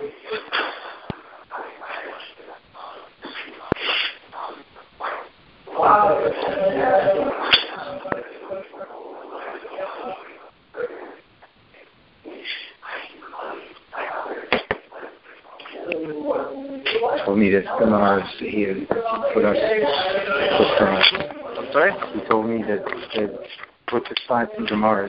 Told me that Gemara he put us. I'm sorry. He told me that put the slides in Gemara.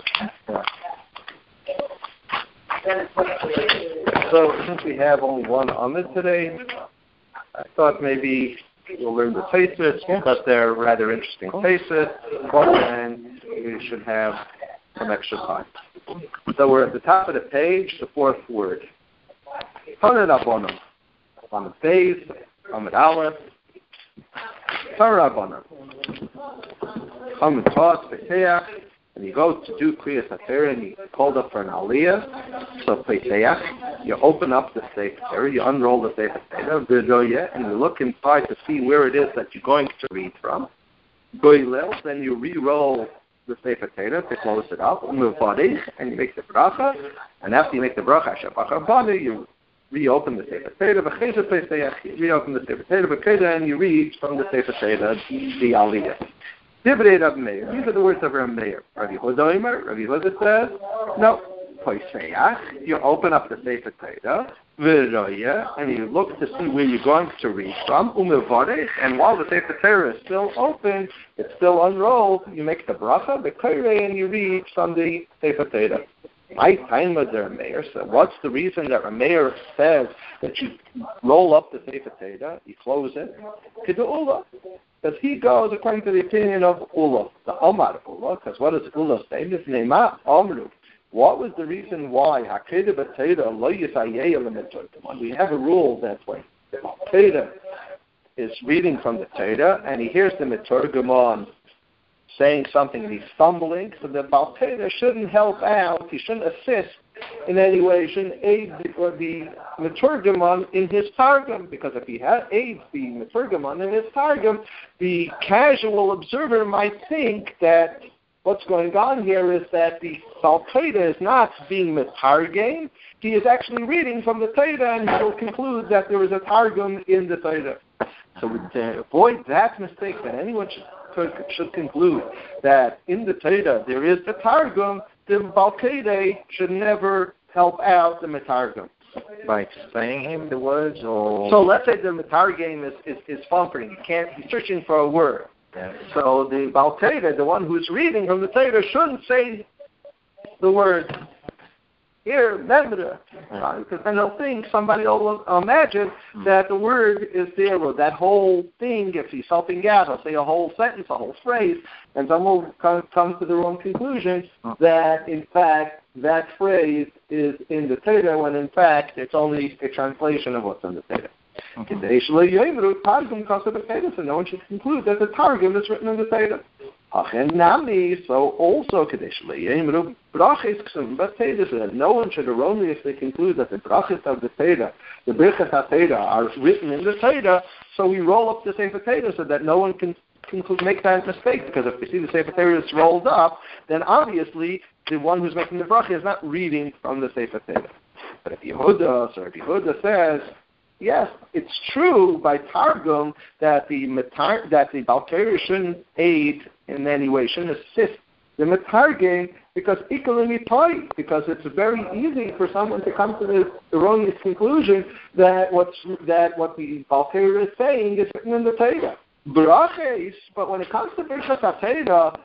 So since we have only one Amid today, I thought maybe we'll learn the Taisus because they're rather interesting Taisus, and we should have some extra time. So we're at the top of the page, the fourth word. Turn it up on them. On the base, Amid Aleph. Turn it up on them. Amid Toss, Peteach. And you go to do Kriyas HaTorah and you called up for an Aliyah. So Peteach, you open up the Sefer Torah, you unroll the Sefer Torah, and you look inside to see where it is that you're going to read from. Goylel, then you re-roll the Sefer Torah to close it up, and you make the bracha, and after you make the bracha, you reopen the Sefer Torah, you reopen the Sefer Torah, and you read from the Sefer Torah the Aliyah. Divrei Rav Meir. These are the words of Rav Meir. Rav Yehuda says, no, you open up the Sefer Torah, and you look to see where you're going to read from, and while the Sefer Torah is still open, it's still unrolled, you make the bracha, and you read from the Sefer Torah. My time was Rav Meir. So what's the reason that Rav Meir says that you roll up the Sefer Torah, you close it, Kedu'ula? Because he goes according to the opinion of Ula, the Omar Ula, because what does Ula say? This Neima Omru. What was the reason why we have a rule that when the Torah is reading from the Torah and he hears the Meturgamon saying something and he's stumbling, so the Baal Torah shouldn't help out, he shouldn't assist in any way, shouldn't aid the Meturgamon in his Targum, because if he aids the Meturgamon in his Targum, the casual observer might think that what's going on here is that the Baal Torah is not being Metargum, he is actually reading from the Torah, and he will conclude that there is a Targum in the Torah. So to avoid that mistake, that anyone should conclude that in the Torah there is the Targum, the Baal Torah should never help out the Metargum. By explaining him the words, or so let's say the Metargum is fumbling. He's searching for a word. Yeah. So the Baal Torah, the one who's reading from the Torah, shouldn't say the word here, Memra, because then they'll think, somebody will imagine that the word is there, or that whole thing, if he's helping out, he'll say a whole sentence, a whole phrase, and someone will come to the wrong conclusion that, in fact, that phrase is in the Torah, when in fact it's only a translation of what's in the Torah. So no one should conclude that the Targum is written in the Torah. So also, that no one should erroneously conclude that the brachas of the Torah, the Birchas HaTorah, are written in the Torah, so we roll up the Sefer Torah so that no one can make that mistake, because if we see the Sefer Torah is rolled up, then obviously the one who's making the bracha is not reading from the Sefer Torah. But if Yehuda says, yes, it's true by Targum that the Baal Torah shouldn't aid in any way, shouldn't assist the Metargim, because it's very easy for someone to come to the erroneous conclusion that what the Baal Torah is saying is written in the Torah. Brachos, but when it comes to Birchas HaTorah,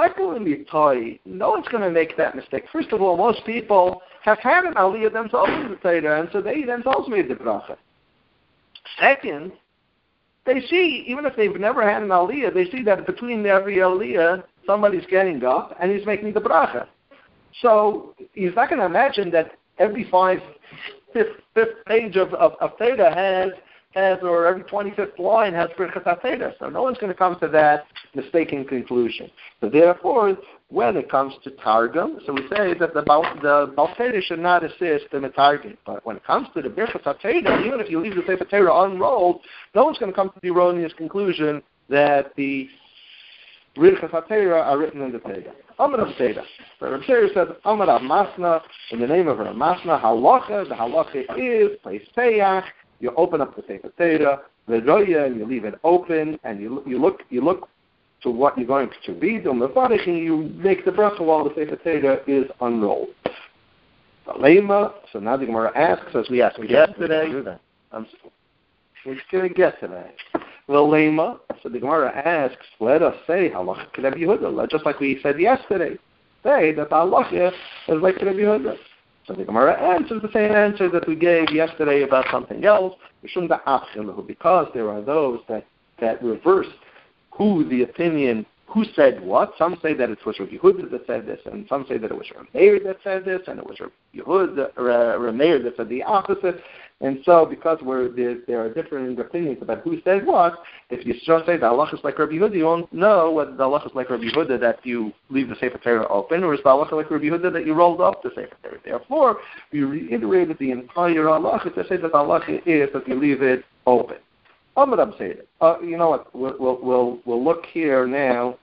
no one's going to make that mistake. First of all, most people have had an Aliyah themselves in the Torah, and so they themselves made the bracha. Second, they see, even if they've never had an Aliyah, they see that between every Aliyah, somebody's getting up and he's making the bracha. So he's not going to imagine that every fifth page of Torah has, or every 25th line has Birchas HaTorah. So no one's going to come to that mistaken conclusion. So therefore, when it comes to Targum, so we say that the Baal Torah should not assist the Metargum. But when it comes to the Birchas HaTorah, even if you leave the Sefer Torah unrolled, no one's going to come to the erroneous conclusion that the Rirchas HaTeira are written in the Teira. Amar Rav Teira. Rav Teira says, Amar Rav Masna, in the name of Rav Masna, halacha, the halacha is, place Peyach, you open up the Sefer Teira, V'roya, and you leave it open, and you look to what you're going to read, and you make the bracha while the Sefer Teira is unrolled. So now the Gemara asks, as we asked yesterday, we're going to get to that. Lema, so the Gemara asks, let us say halacha k'Rabbi Yehuda, just like we said yesterday. Say that the halacha is like Rabbi Yehuda. So the Gemara answers the same answer that we gave yesterday about something else, because there are those that reverse who said what. Some say that it was Rabbi Yehuda that said this, and some say that it was Rav Meir that said this, and it was Rav Meir that said the opposite. And so, because there are different opinions about who said what, if you just say the halacha is like Rabbi Yehuda, you won't know whether the halacha is like Rabbi Yehuda that you leave the Sefer Torah open, or is the halacha like Rabbi Yehuda that you rolled up the Sefer Torah. Therefore, we reiterated the entire halacha to say that the halacha is that you leave it open. Amar say it. You know what? We'll look here now.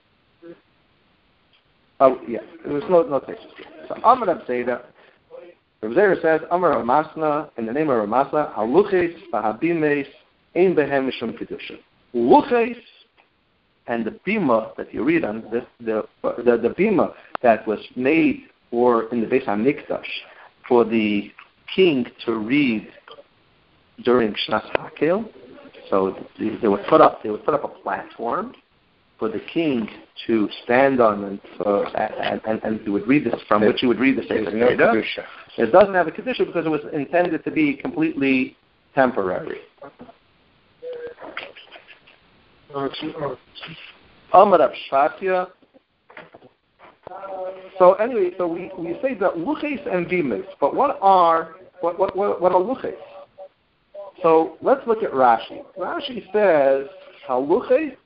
Oh yeah, there's no text here. So Amar say that. Rav Zera says, Amar Rav Masna, in the name of Rav Masna, Haluches v'habimes ein behem mishum kedusha. Luches and the bima that you read on the bima that was made or in the Beis HaMikdash for the king to read during Shnas Hakel. So they would put up a platform for the king to stand on and he would read this from which he would read the Sefer Torah. It doesn't have a kedusha because it was intended to be completely temporary. Amar Rav Shvatya. So anyway, we say that luches and bimes, but what are luches? So let's look at Rashi. Rashi says haluches.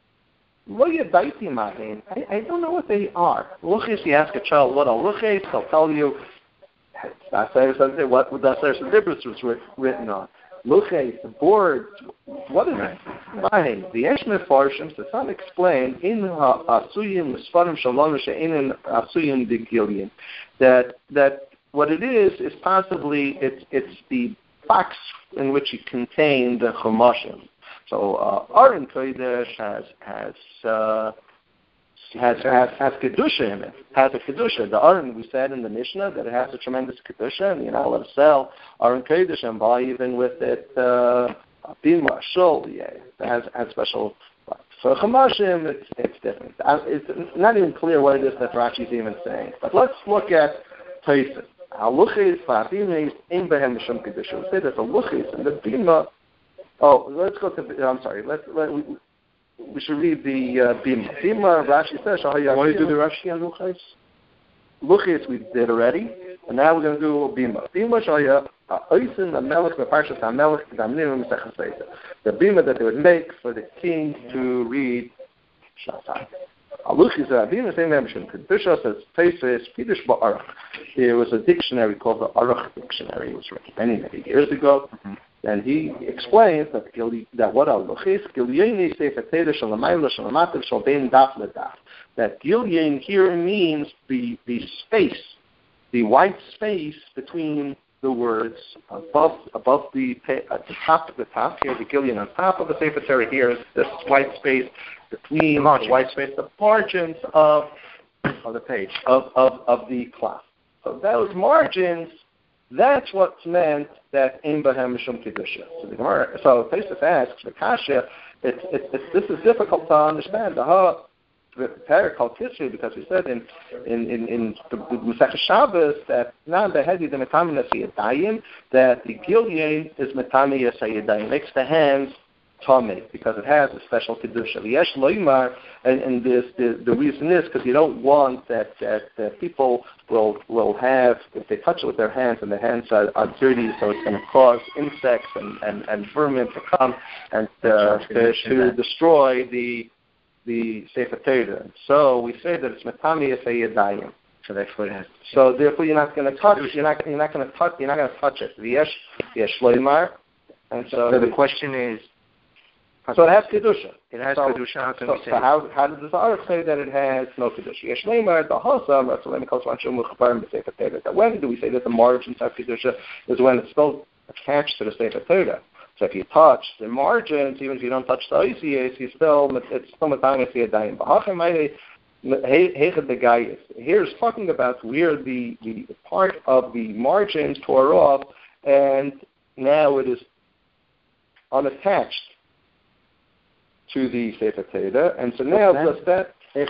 I don't know what they are. Luches, you ask a child what a luches, they'll tell you what the Dibros was written on. Luches, the board, what is it? Fine. The Yesh Mefarshim, to some explain, in Asuyim, Sfarim Shalom, in Asuyim Digilian, that what it is possibly, it's the box in which it contained the Chumashim. So Aron Kodesh has kedusha in it. Has a kedusha. The Aron, we said in the Mishnah that it has a tremendous kedusha, and you're not allowed to sell Aron Kodesh and buy even with it bima shul. Yeah, it has special. So Chamashim, it's different. It's not even clear what it is that Rashi is even saying. But let's look at Tosfos. Haluches v'habimes ein behem mishum kedusha. We say that the luches and the bima. Oh, let's go to. I'm sorry. We should read the bima. Bima, Rashi says. Want to do the Rashi on luches? Luches we did already, and now we're going to do bima. Bima shaya oisin amelech beparshas amelech damnim mesechas seita. The bima that they would make for the king to read Shasai. Luches bima same mention. Kedusha says Tosfos Pidush ba'Aruch. There was a dictionary called the Aruch Dictionary. It was written many years ago. Mm-hmm. And he explains that what al-luchis, gilyeni sefer Torah shalamayla shalamatav shalbein daf ledaf. That gilyon here means the space, the white space between the words above the at the top of the top. Here the gilyon on top of the sefer Torah. Here is this white space between the white space, the margins of the page of the cloth. So those margins. That's what's meant that in Bahem Mishum Kedusha. So Tosfos asks the Kasha. This is difficult to understand. The parak called Kisri, because we said in the Masechah Shabbos that now the Hedi the Metami Yasayidayim, that the Gilyon is Metami Yasayidayim, makes the hands Tomei, because it has a special kedusha. Yesh loymar, and the reason is because you don't want that people will have, if they touch it with their hands and their hands are dirty, so it's going to cause insects and vermin to come and to destroy the Sefer Torah. So we say that it's metami yasayidayim. So therefore it has. So therefore you're not going to touch. You're not going to touch it. Yesh loymar, and so the question is. So it has kedusha. It has kedusha. How can we say? So how does this Aruch say that it has no kedusha? When do we say that the margins have kedusha? Is when it's still attached to the Sefer Torah. So if you touch the margins, even if you don't touch the ICAs, it's still Matamasi Adayim. Here is talking about where the part of the margins tore off, and now it is unattached to the Sefer Torah, and so now just that the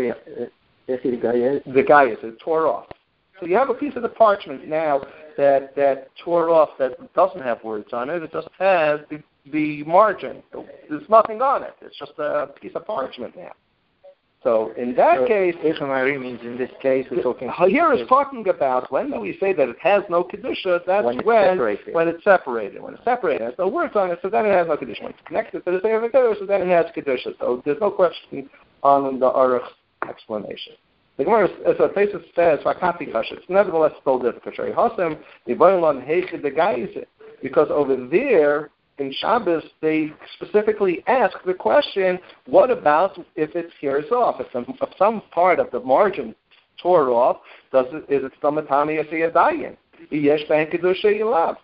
Gaius, it tore off. So you have a piece of the parchment now that tore off, that doesn't have words on it. It just has the margin. There's nothing on it. It's just a piece of parchment now. So in that case, Echamari means in this case we're talking. Here is talking about when do we say that it has no kedusha? That's when it's separated. When it's separated, it has no words on it, so then it has no kedusha. When it's connected to the Sefer Torah, so then it has kedusha. So there's no question on the Aruch explanation. The Gemara, so Tosfos says, it's nevertheless still difficult. Because over there, in Shabbos, they specifically ask the question, what about if it tears off? If some part of the margin tore off, is it still Matami Yadayin? Yesh Ben Kedusha Yilav.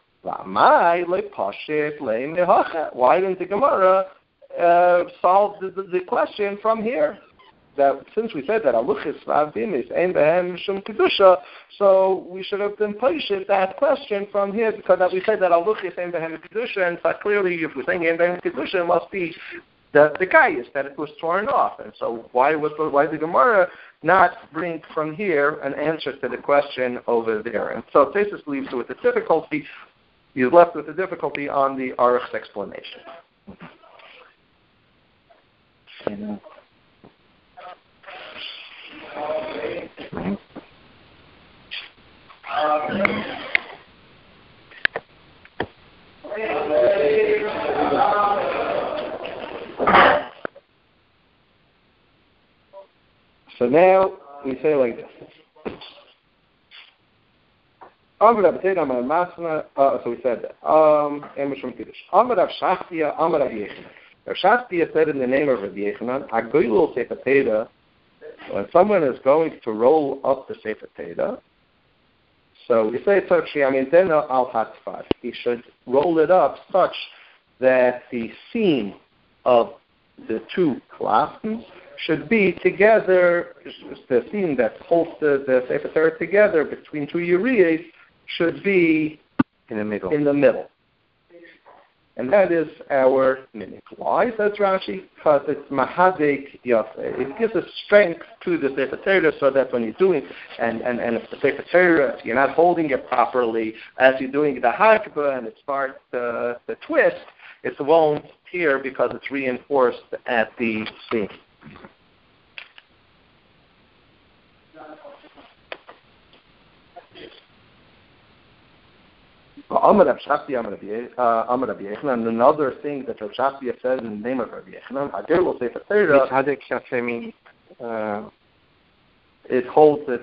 Why didn't the Gemara solve the question from here? That since we said that Aluchis Vavimis Ein Behem Shum Kedusha, so we should have been patient that question from here, because that we said that Aluchis Ein Behem Kedusha, and so clearly if we're saying Ein Behem Kedusha, it must be the Gaius, that it was torn off. And so why did the Gemara not bring from here an answer to the question over there? And so Tosfos leaves with the difficulty. He's left with the difficulty on the Aruch's explanation. So now we say like this. So we said that. Rav Shachtia said in the name of Rabbi Yechanan, when someone is going to roll up the Sefer Torah, so we say then al-Hatzfar. He should roll it up such that the seam of the two clasps should be together. The seam that holds the Sefer Torah together between two Urias should be in the middle. And that is our minhag. Why, says Rashi? Because it's mahadek yafeh. It gives a strength to the Sefer Torah, so that when you're doing, and if the Sefer Torah, if you're not holding it properly, as you're doing the hakbah and it starts the twist, it won't tear because it's reinforced at the seam. And another thing that Rav Shachtia says in the name of Rabbi Yechanan, Agir will say for Torah. It holds it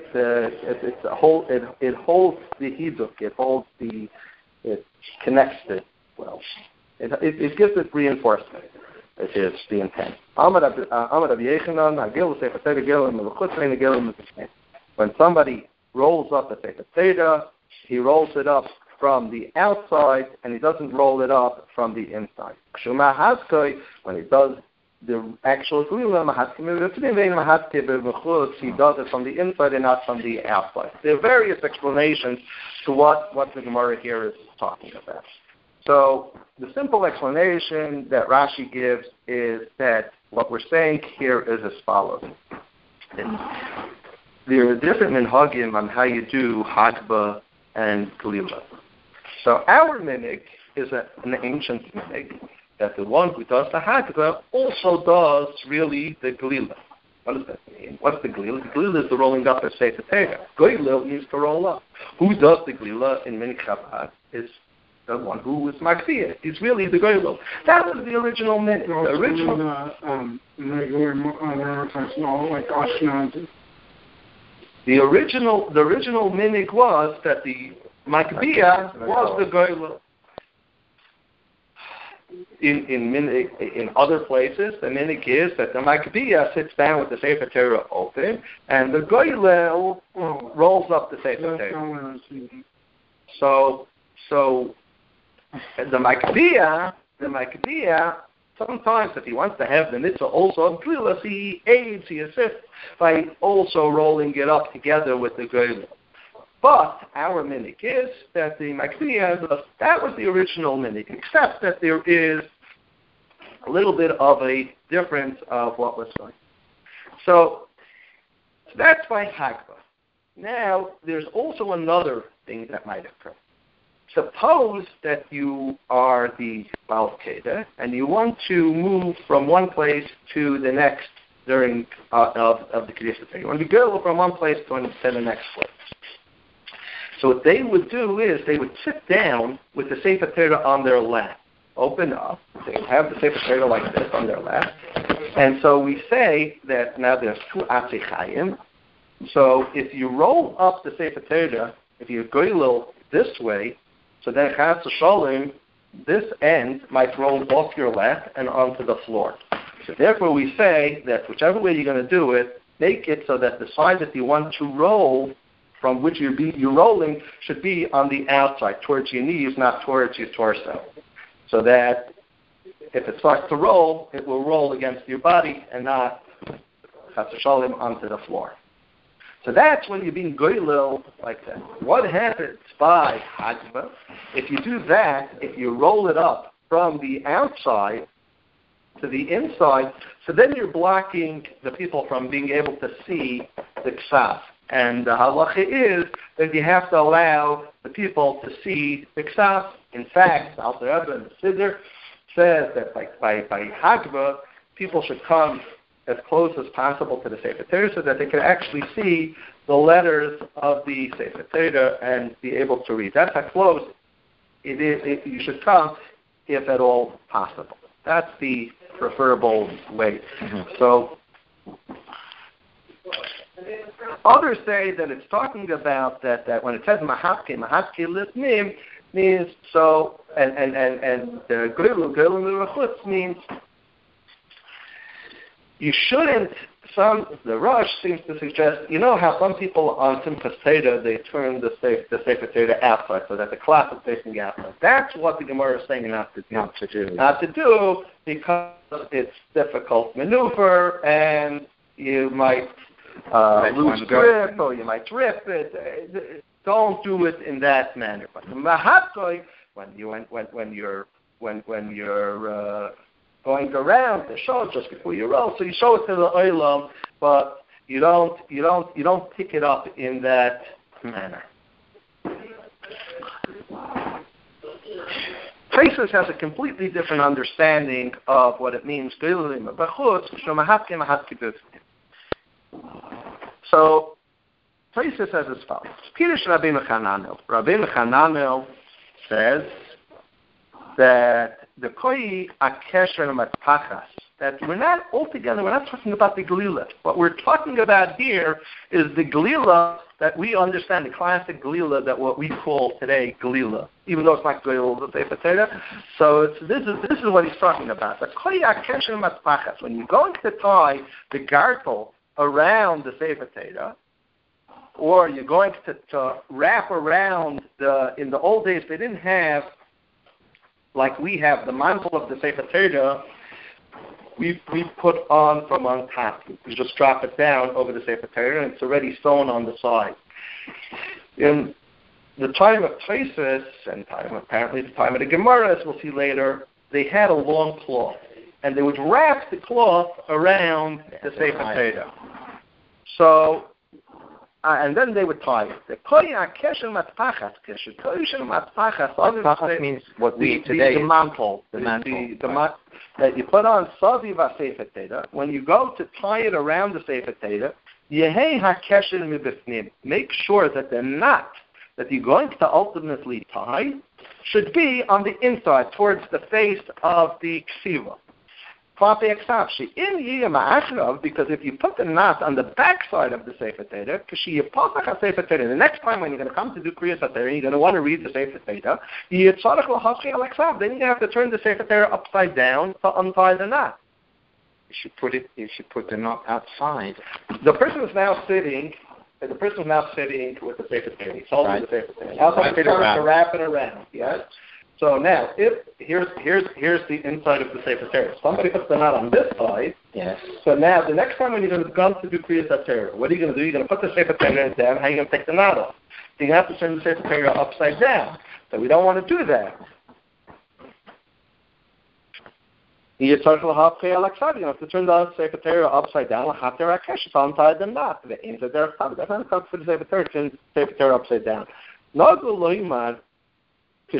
holds the hiduk. It connects it well. It gives it reinforcement. It is the intent. When somebody rolls up a Sefer Torah, he rolls it up from the outside, and he doesn't roll it up from the inside. When he does the actual glila, he does it from the inside and not from the outside. There are various explanations to what the Gemara here is talking about. So the simple explanation that Rashi gives is that what we're saying here is as follows. There are different minhagim on how you do hakbah and glila. So our minhag is an ancient minhag, that the one who does the hakbah also does really the glila. What does that mean? What's the glila? The glila is the rolling up of Sefer Torah. Goylil means to roll up. Who does the glila in minhag Chabad is the one who is Makfiyah. He's really the goylil. That was the original minhag. The original minhag was that the Makbiyah was the goylil. in other places, the minhag is that the Makbiyah sits down with the Sefer Torah open, and the Goylel rolls up the Sefer Torah. So the Makbiyah, sometimes if he wants to have the mitzvah also of Glila, he aids, he assists by also rolling it up together with the Goylel. But our minhag is that the Makbiyah, that was the original minhag, except that there is a little bit of a difference of what was going on. So that's by Hagba. Now, there's also another thing that might occur. Suppose that you are the Baal Keda and you want to move from one place to the next during of the Kedusha. You want to go from one place to the next place. So what they would do is they would sit down with the Sefer Torah on their lap, open up. They have the Sefer Torah like this on their lap. And so we say that now there's two Atzei Chayim. So if you roll up the Sefer Torah, if you go a little this way, so then Chas Shalom, this end might roll off your lap and onto the floor. So therefore we say that whichever way you're going to do it, make it so that the side that you want to roll, from which you're rolling, should be on the outside, towards your knees, not towards your torso. So that if it starts to roll, it will roll against your body and not, Chas Shalom, onto the floor. So that's when you're being goylil like that. What happens by Hagba, if you do that, if you roll it up from the outside to the inside, so then you're blocking the people from being able to see the ksaf. And the halacha is that you have to allow the people to see the ksaf. In fact, Alter Rebbe in the Siddur says that by Hagba, people should come as close as possible to the Sefer Torah so that they can actually see the letters of the Sefer Torah and be able to read. That's how close it is. You should come, if at all possible. That's the preferable way. Mm-hmm. So others say that it's talking about that when it says Mahapke Litnim means so, and the Gilul Rechutz means you shouldn't. The Rosh seems to suggest, you know how some people on Simchas Torah, they turn the Sefer Torah outside so that the cloth is facing outside. That's what the Gemara is saying not to do. Not to do because it's difficult maneuver and you might lose grip or you might rip it. Don't do it in that manner. But the Mahatkoi, when you're going around the show just before you roll, so you show it to the olam, but you don't pick it up in that manner. Faces has a completely different understanding of what it means. So Faces says as follows. Pirush Rabbeinu Chananel. Rabbeinu Chananel says that the koi akesher matpachas, that we're not talking about the glila. What we're talking about here is the glila that we understand, the classic glila that what we call today glila, even though it's not glila of the Sefer Torah. So this is what he's talking about. The koi akesher matpachas, when you're going to tie the gartel around the Sefer Torah, or you're going to wrap around in the old days they didn't have, like we have the mantle of the Sefer Torah, we put on from on top. We just drop it down over the Sefer Torah, and it's already sewn on the side. In the time of Tosfos, and apparently the time of the Gemara, as we'll see later, they had a long cloth, and they would wrap the cloth around the Sefer Torah. So, and then they would tie it. The koya kesher matpachas, matpachas means what we today the mantle, the mantle that you put on saviv haSefer Torah. When you go to tie it around the Sefer Torah, yehei hakesher mibifnim. Make sure that the knot that you're going to ultimately tie should be on the inside, towards the face of the ksiva. because if you put the knot on the back side of the Sefer Torah, the next time when you're going to come to do Kriyas HaTorah, you're going to want to read the Sefer Torah, then you have to turn the Sefer Torah upside down to untie the knot. You should put the knot outside. The person is now sitting with the Sefer Torah. He's holding the Sefer Torah. Outside to wrap it around. Yes. So now, here's the inside of the Sefer Torah. Somebody puts the knot on this side. Yes. So now, the next time when you're going to come to do Kriyas HaTorah, what are you going to do? You're going to put the Sefer Torah down. How are you going to take the knot off? So you have to turn the Sefer Torah upside down. So we don't want to do that. You have to turn the Sefer Torah upside down. Untie the knot. That's not a for the Sefer Torah. Turn the Sefer Torah upside down. The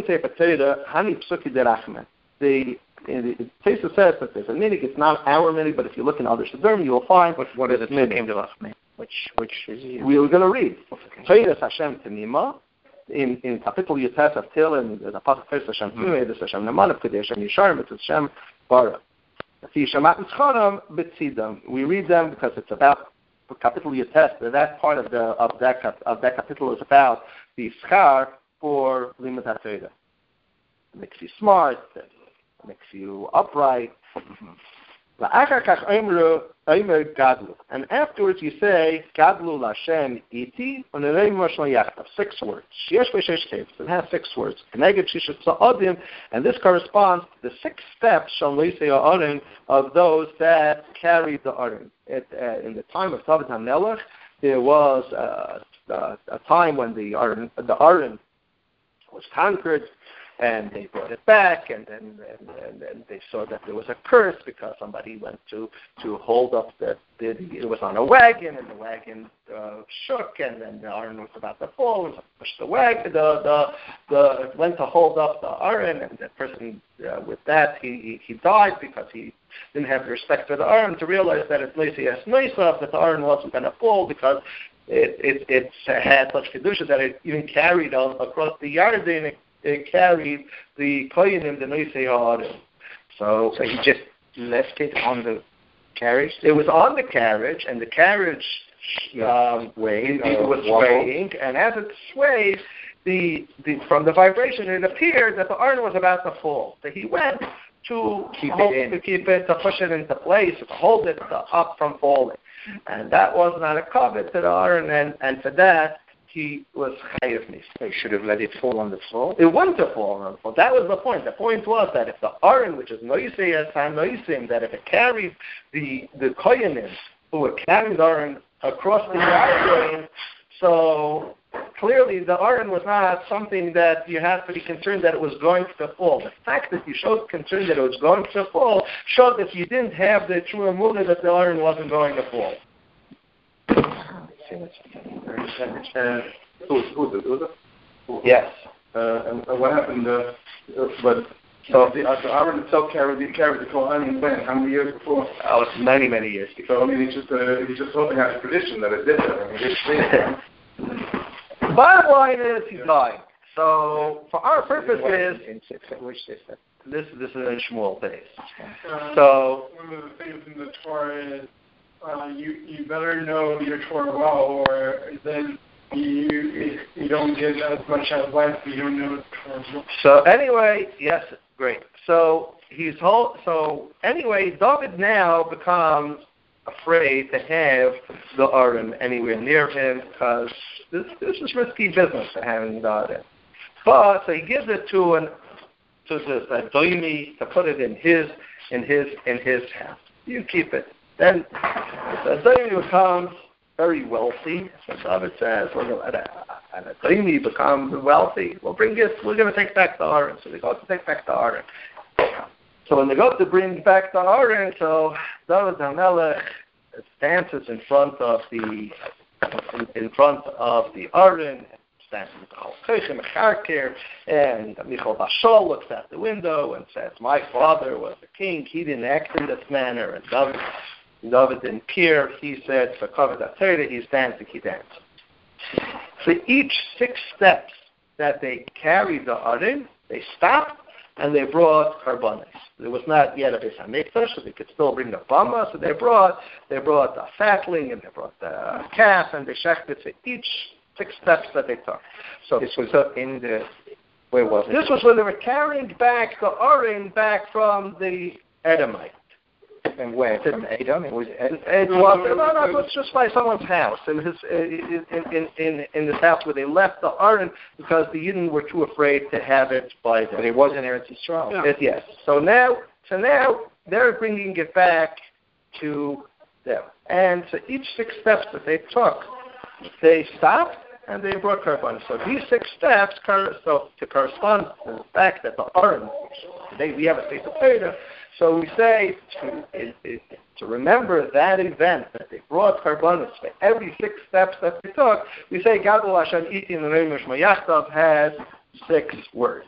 Tesa says that there's a minig. It's not our minig, but if you look in other Siddurim, you will find what is it minig. Which is we were going to read. Teiras Hashem Tenima in Kapitel Yutes of Tehillim, the Pasuk Teiras Hashem Tenima, this Hashem Nemanev Kedei Hashem Yisharim, it's Hashem Bara. We read them because it's about Kapitel Yutes. That part of that kapitel is about the schar for Limud HaTorah. It makes you smart, it makes you upright. And afterwards you say, Gadlu Lashem Iti, and 6 words. It has 6 words. And this corresponds to the 6 steps of those that carried the Aron. In the time of David HaMelech, there was a time when the Aron was conquered, and they brought it back, and then they saw that there was a curse because somebody went to hold up it was on a wagon, and the wagon shook, and then the Aron was about to fall, and pushed the wagon, went to hold up the Aron, and the person with that, he died because he didn't have the respect for the Aron to realize that it's Leisias Noisav, that the Aron wasn't going to fall because it had such kedusha that it even carried across the Yarden. It carried the koyanim, the Noisei Ha'arim. So he just left it on the carriage? It was on the carriage, and the carriage was swaying, and as it swayed, from the vibration, it appeared that the Aron was about to fall. So he went to push it into place, to hold it up from falling. And that was not a covet to the Aron, and for that, he was chayav misa. He should have let it fall on the floor. It wouldn't have fallen on the floor. That was the point. The point was that if the Aron, which is noisei asan noisim, that if it carried the koyanim who would carry the Aron across the Yarden, so clearly the Aron was not something that you have to be concerned that it was going to fall. The fact that you showed concern that it was going to fall showed that you didn't have the true emunah that the Aron wasn't going to fall. Yes. And what happened? The Aron itself carried the Kohanim when? How many years before? Oh, it's many years before. So I mean, he's just hoping has a tradition that it did that. Bottom line is he's lying. So for our purposes, this is in Shmuel days. So one of the things in the Torah is you better know your Torah well, or then you don't get as much advice if you don't know the Torah well. So anyway, yes, great. So anyway, David now becomes afraid to have the Aron anywhere near him because this is risky business to having the Aron. But so he gives it to this Doimi to put it in his house. You keep it. Then the Doimi becomes very wealthy. So David says, and the Doimi becomes wealthy. We're going to take back the Aron. So they go to take back the Aron. So when they go to bring back the Aron, so David HaMelech dances in front of the Aron, stands in the Chalkeichim Echarker, and Michal Bashal looks out the window and says, "My father was a king. He didn't act in this manner." And David didn't care. He said, "For Kavod HaTorah, he's dancing. He danced." For each 6 steps that they carried the Aron, they stopped and they brought karbanis. There was not yet a Beis HaMikdash, so they could still bring the bama. So they brought a fatling, and they brought the calf, and they shechted for each 6 steps that they took. So this was in the. Where was it? This was when they were carrying back the Aron back from the Edomite. And where? From Edom? It was. It was just by someone's house. In this house where they left the Aron because the Yidden were too afraid to have it by them. But it was in Eretz Yisrael. Yeah. Yes. So now they're bringing it back to them. And so each 6 steps that they took, they stopped and they brought karbanos. So these 6 steps, to correspond to the fact that the Aron, today we have a Sefer Torah, so we say to remember that event that they brought karbanos for every 6 steps that they took, we say Gadol Hashem Iti Nereim Shmo Yachdav has 6 words.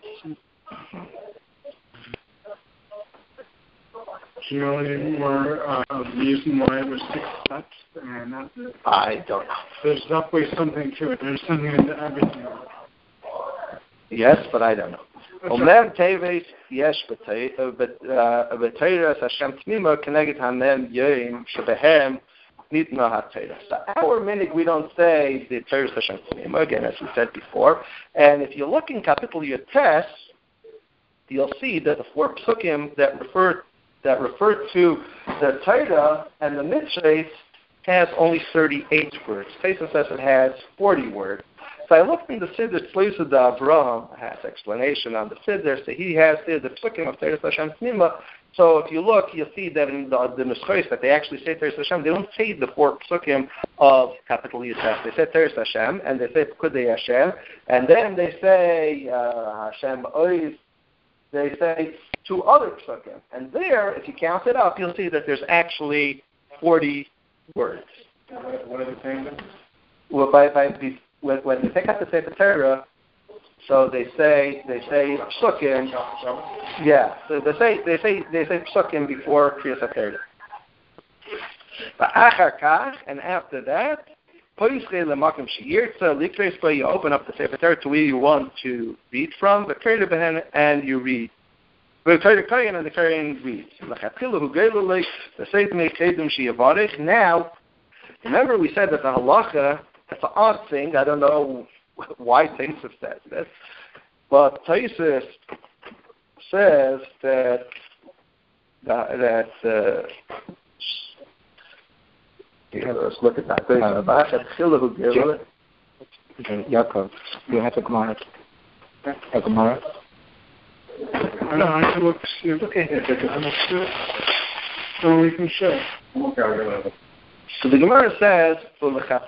Do you know any more reason why it was 6 steps? And that's it? I don't know. There's definitely something to it. There's something into everything. Yes, but I don't know. Omer Teves Yesh B'Teiras Hashem Tmima Keneged Hanem Yoim Shebehem Nitna HaTeiras. So our minig, we don't say the Teiras Hashem Tmima, again, as we said before. And if you look in Kapitel Yotes, you'll see that the 4 psukim that refer to the Torah and the mitzvahs has only 38 words. Taisus says it has 40 words. So I looked in the Siddur Tzlusa da Avraham, has explanation on the Siddur, so he has there the psukim of Teiras Hashem Tmima. So if you look, you'll see that in the Nuschos that they actually say Teiras Hashem, they don't say the 4 psukim of Kapitel Yosef. They say Teiras Hashem, and they say Pekudei Hashem, and then they say Hashem Oiz, they say 2 other psukim. And there, if you count it up, you'll see that there's actually 40 words. What are they saying then? Well, when they take out the Sefer Torah, so they say psukim. Yeah, so they say psukim before Kriyas HaTorah. But achar kach, and after that, you open up the Sefer Torah to where you want to read from, and you read. And the Kohen reads. Now, remember we said that the halacha, that's an odd thing. I don't know why Taisus says this, but Taisus says that let's look at that. Yaakov, you have a Gemara. A Gemara. No, I can look. Okay. So we can share. So the Gemara says, so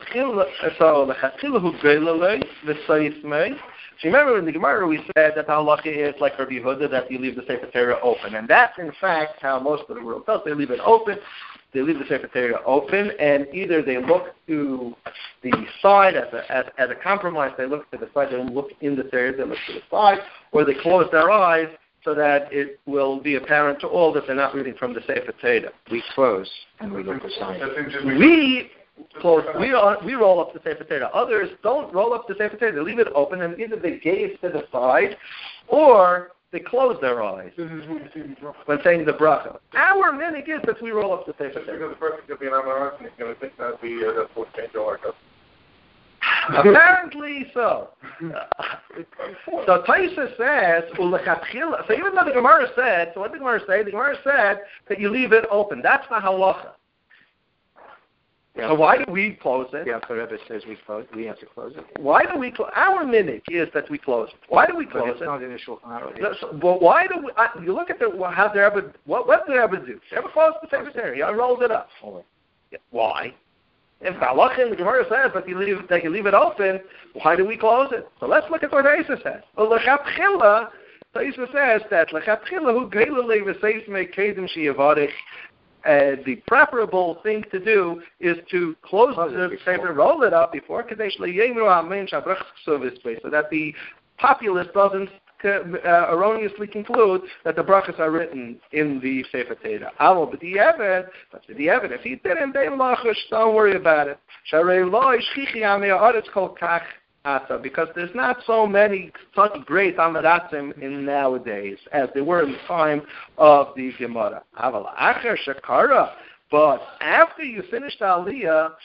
remember in the Gemara we said that the halacha is like Rabbi Yehuda, that you leave the Sefer Torah open. And that's in fact how most of the world does. They leave it open. They leave the Sefer Torah open, and either they look to the side as a compromise, they look to the side, they don't look in the Torah, they look to the side, or they close their eyes so that it will be apparent to all that they're not reading from the Sefer Torah. We close and we look aside. We close. We roll up the Sefer Torah. Others don't roll up the Sefer Torah. They leave it open, and either they gaze to the side, or they close their eyes when saying the bracha. Our minig is that we roll up the Sefer Torah. Because the person could be an Amarat and he's going to think that's what changed your heart. Apparently so. So Taisus says, so even though the Gemara said, so what did the Gemara say? The Gemara said that you leave it open. That's the halacha. Yeah. So why do we close it? Yeah, the Rebbe says we close. We have to close it. Why do we close? Our minig is that we close it. Why do we close it's it? Not in the Shulchan Aruch. Well, why do we? You look at how the Rebbe. What did the Rebbe do? The Rebbe closed the Sefer Torah. He rolled it up. Yeah. Why? If the halacha in the Gemara says that you leave it open, why do we close it? So let's look at what Taisus says. Well, lechatchila, Taisus says that lechatchila hu geilele v'seif mekedim sheyavarich. The preferable thing to do is to close the Sefer, roll it up before Kadesh leYemru Amen Shabrach Ksuvis, so that the populace doesn't erroneously conclude that the brachas are written in the Sefer Torah. But the B'diavad, if he didn't, don't worry about it. because there's not so many such great Amadatzim in nowadays as there were in the time of the Gemara. Aval Acher Shakara. But after you finish the Aliyah,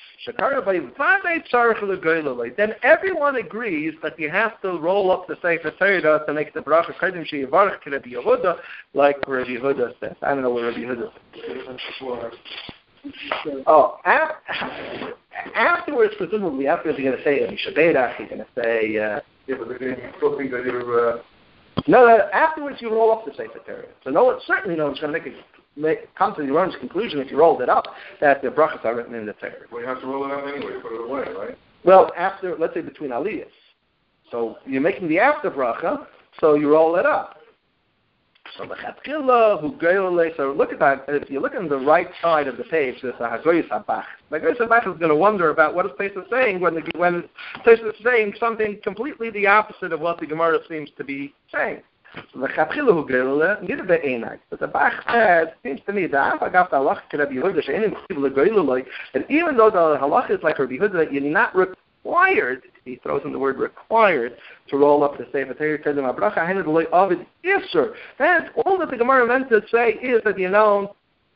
then everyone agrees that you have to roll up the Sefer Torah to make the bracha Kedim Sheyivarech to Rabbi Yehuda, like Rabbi Yehuda says. I don't know what Rabbi Yehuda says. Oh, afterwards, presumably, afterwards you're going to say Mishaberach, you're going to say... No, afterwards you roll up the Sefer Torah. So certainly no one's going to come to the erroneous conclusion if you rolled it up that the brachas are written in the Torah. Well, you have to roll it up anyway, put it away, right? Well, after, let's say between aliyahs. So you're making the after bracha, so you roll it up. So look at that. If you look on the right side of the page, there's a Hagoyis Habach. The Hagoyis Habach is going to wonder about what is Pesach saying when Pesach is saying something completely the opposite of what the Gemara seems to be saying. So the Bach said, seems to me, that even though the halach is like Rabbi Yehuda, that you're not required, he throws in the word required, to roll up the Sefer Torah. That all that the Gemara meant to say is that you're not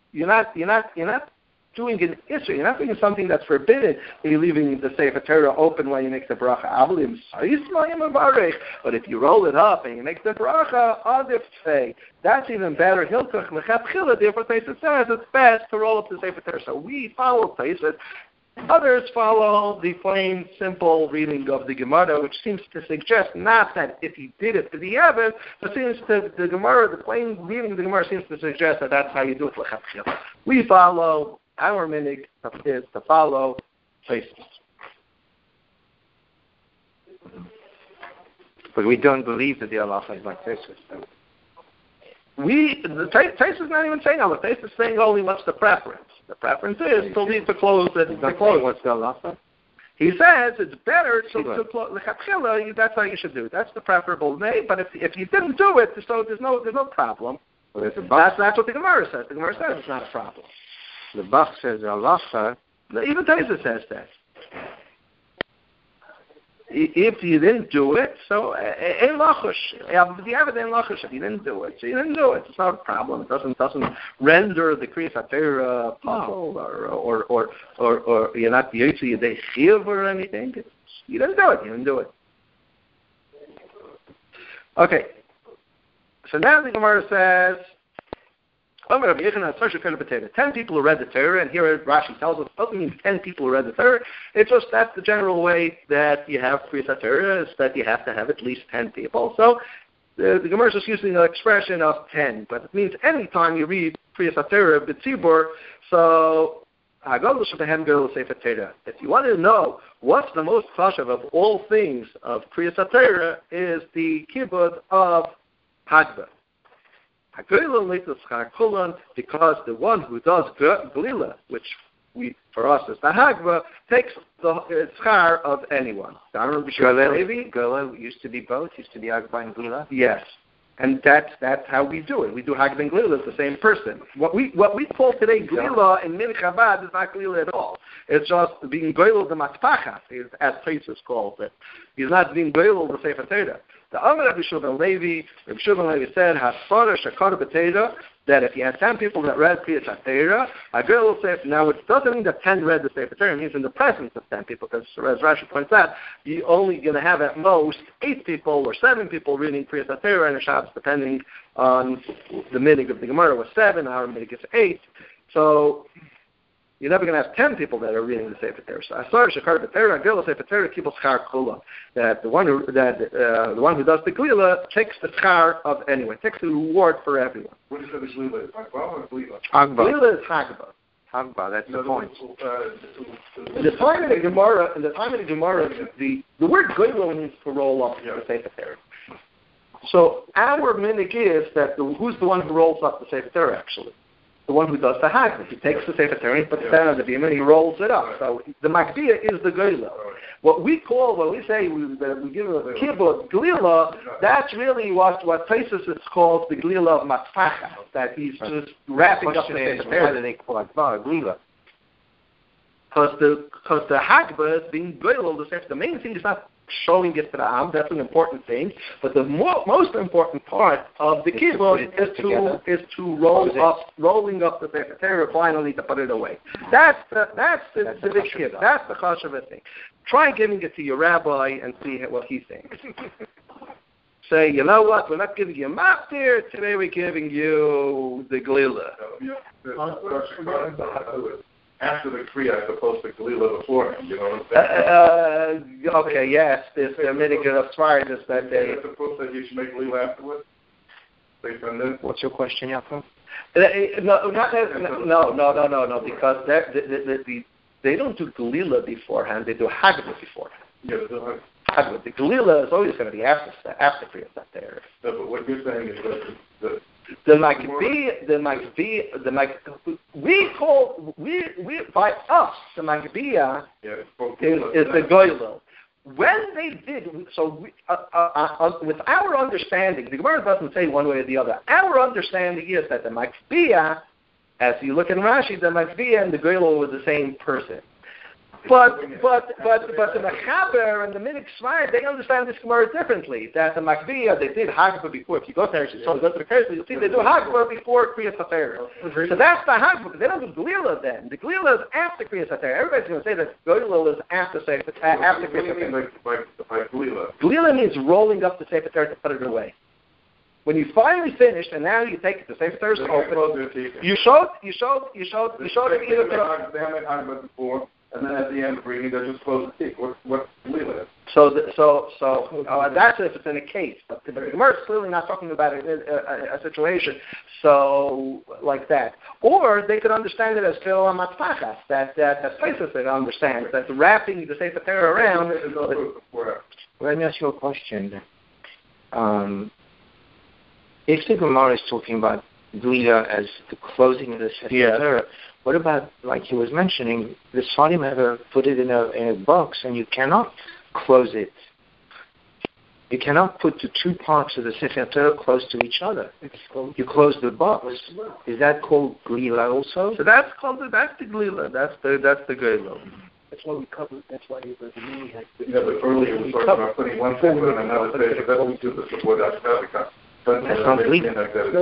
doing an issur, you're not doing something that's forbidden. You're leaving the Sefer Torah open when you make the bracha. But if you roll it up and you make the bracha, others say that's even better. Therefore, Tosfos says it's best to roll up the Sefer Torah. So we follow Tosfos. Others follow the plain, simple reading of the Gemara, which seems to suggest not that if he did it to the Evan, but seems to the Gemara, the plain reading of the Gemara seems to suggest that that's how you do it. We follow. Our minig is to follow Tosfos. But we don't believe that the halacha is like Tosfos. Tosfos is not even saying Allah. Tosfos is saying only what's the preference. The preference is to leave to close it. What's the halacha? He says it's better to close the. That's how you should do it. That's the preferable way. But if you didn't do it, so there's no problem. That's what the Gemara says. The Gemara says it's not a problem. The Bach says halacha. Even Tosfos says that. If you didn't do it, so ein lachush. If you didn't do it, so you didn't do it. It's not a problem. It doesn't render the Kriyas HaTorah possible, or you're not yotzi yedei chiyuv or anything. You didn't do it. You didn't do it. Okay. So now the Gemara says. 10 people who read the Torah, and here Rashi tells us it doesn't mean 10 people who read the Torah. It's just that's the general way that you have Kriyas HaTorah, is that you have to have at least 10 people. So the Gemara is just using an expression of 10, but it means any time you read Kriyas HaTorah b'tzibur. So if you want to know what's the most chashav of all things of Kriyas HaTorah, is the kibbud of Hagbah. Because the one who does Glila, which for us is the Hagba, takes the schar of anyone. Glila used to be both, used to be Hagba and Glila? Yes. And that's how we do it. We do Hagba and Glila as the same person. What we call today Glila in Min Chabad is not Glila at all. It's just being Glila the Matpachas, as Tosfos calls it. He's not being Glila the Sefer Torah. The Amar Rabbi Shulchan Levi said, "Hasfara shakar b'teira," that if you had 10 people that read Kriyas HaTorah, a girl will say, now it doesn't mean that 10 read the Sefer Torah, it means in the presence of 10 people, because as Rashi points out, you're only going to have at most 8 people or 7 people reading Kriyas HaTorah in a Shabbos, depending on the minig of the Gemara was 7, our minig is 8. So you're never going to have 10 people that are reading the Sefer Torah. So Asar Shakar B'Torah, Glila Sefer Torah Kibul Schar Kula. That the one who does the Glila takes the schar of anyone, takes the reward for everyone. What is the Glila? Hagba. Glila is Hagba. Hagba, that's the point. In the time of the Gemara, the word Glila means to roll up the Sefer Torah. So our minig is that who's the one who rolls up the Sefer Torah actually? The one who does the Hagba. He takes the Sefer Torah, he puts it down on the beam, and he rolls it up. So the Makdiya is the Glila. What we say we give a kibbud Glila, that's really what Tosfos is called the Glila of Matpacha, that he's just wrapping up the Sefer Torah. Why do they call it Glila? Because the Hagba is being Glila, the main thing is not showing it to the Am. That's an important thing. But the most important part of the kibbutz is to rolling up the Sefer Torah finally to put it away. That's the big kibbutz. That's the chashuv thing. Try giving it to your rabbi and see what he thinks. Say, you know what? We're not giving you a maftir. Today we're giving you the glila. After the Kriya, as opposed to Galila beforehand, you know what I'm saying? Okay, yes. There's a minute of Svaris that they... Is it supposed that you should make Galila afterwards? Based on this? What's your question, Yaakov? No, because they don't do Galila beforehand. They do Haggadah beforehand. Yeah, Haggadah. The Galila is always going to be after Kriya there. No, but what you're saying is that we by us, the Magbiyah is the Goylel. When they did, with our understanding, the Gemara doesn't say one way or the other. Our understanding is that the Magbiyah, as you look in Rashi, the Magbiyah and the Goylel were the same person. But the Mechaber and the Minik Svayir, they understand this Gemara differently. That the Makbiyah, they did Haggadah before. If you go to Eretz Yisrael, go to the Kersel, you'll see they do Haggadah before Kriyas HaTorah. So that's the Haggadah. They don't do Glila then. The Glila is after Kriyas HaTorah. Everybody's going to say that Glila is after Kriyas HaTorah. Glila means rolling up the Sefer Torah to put it away. When you finally finish, and now you take it, the Sefer Torah is open. You showed it before. And then at the end of reading, they're just close to take. What's Leela? So that's if it's in a case. But the Gemara is clearly not talking about a situation so like that. Or they could understand it as Phil Matzpachas, that as places they understand, that wrapping the Sefer Torah around. Let me ask you a question. If the Gemara is talking about Glila as the closing of the Sefer Torah, what about, like he was mentioning, the Sfarim ever put it in a box and you cannot close it. You cannot put the two parts of the Sefer Torah close to each other. You close the box. Is that called Glila also? So that's the Glila. That's the Glila. That's why we covered. That's why you had. Yeah, but earlier we talked about putting one finger on another Sefer. That we do this before that. That's not Glila.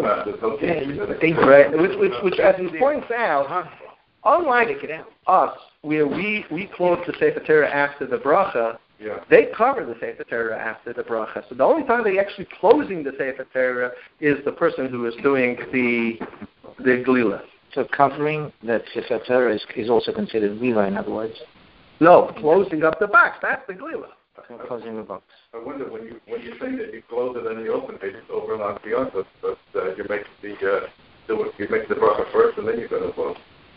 Which, as he points out, unlike us, where we close the Sefer Torah after the bracha, they cover the Sefer Torah after the bracha. So the only time they actually closing the Sefer Torah is the person who is doing the Glila. So covering that Sefer Torah is also considered Glila, in other words? No, closing up the box, that's the Glila. Closing the box. I wonder when you say that you close it and you open it, it's over and on beyond it, but you make the bracha first and then you're going to close.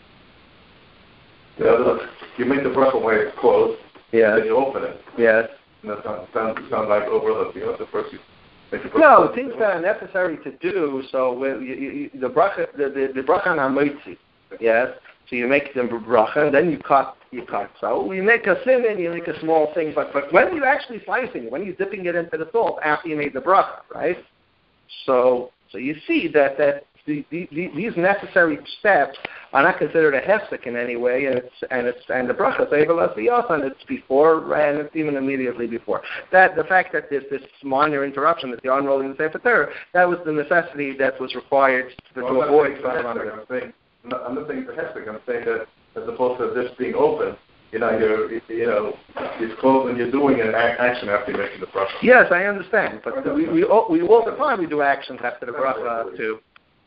You make the bracha when it's closed, then you open it. Yes. And that sounds like overload. The first you make the bracha. No, things that are necessary to do. So the bracha, the bracha on Hamoitzi. Yes. So you make the bracha, and then you cut. So you make a siman, you make a small thing, but when you're actually slicing it, when you're dipping it into the salt after you made the bracha, right? So you see that these necessary steps are not considered a hefsek in any way, and the bracha is able as the and it's before and it's even immediately before. That the fact that there's this minor interruption that the unrolling the Sefer Torah, that was the necessity that was required to avoid. I'm not saying it's a hefsek. I'm saying that as opposed to this being open, it's closed and you're doing an action after you make the bracha. Yes, I understand, but we all the time we do actions after the bracha too.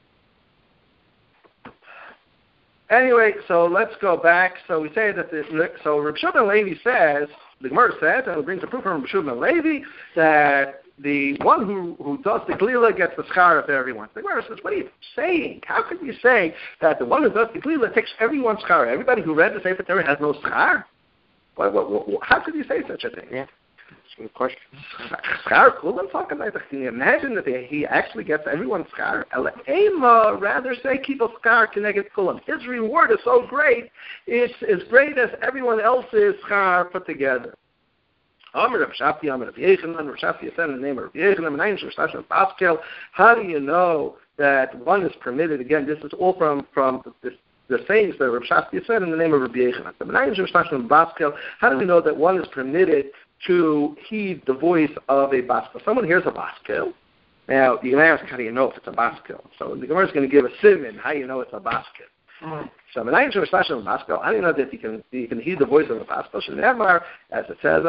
Anyway, so let's go back. So we say that Reb Shimon Levi says, the Gemara says, and it brings a proof from Reb Shimon Levi that the one who does the Glila gets the schar of everyone. The Gemara says, what are you saying? How can you say that the one who does the Glila takes everyone's schar? Everybody who read the Sefer Torah has no schar? How could you say such a thing? Yeah, that's a good question. Schar kulam talking like that. Can you imagine that he actually gets everyone's schar? Ela rather say people schar connected kulam. His reward is so great, it's as great as everyone else's schar put together. Amar Rav Shafti, Amar Rav Yechanan, Rav Shafti said in the name of Rav Yechanan, how do you know that one is permitted? Again, this is all from the sayings that Rav Shafti said in the name of Rav Yechanan. How do we know that one is permitted to heed the voice of a baskel. Someone hears a baskel. Now, you can ask, how do you know if it's a baskel? So the Gemara is going to give a siman, how you know it's a baskel. So, how do you know that you can hear the voice of a baskel? As it says,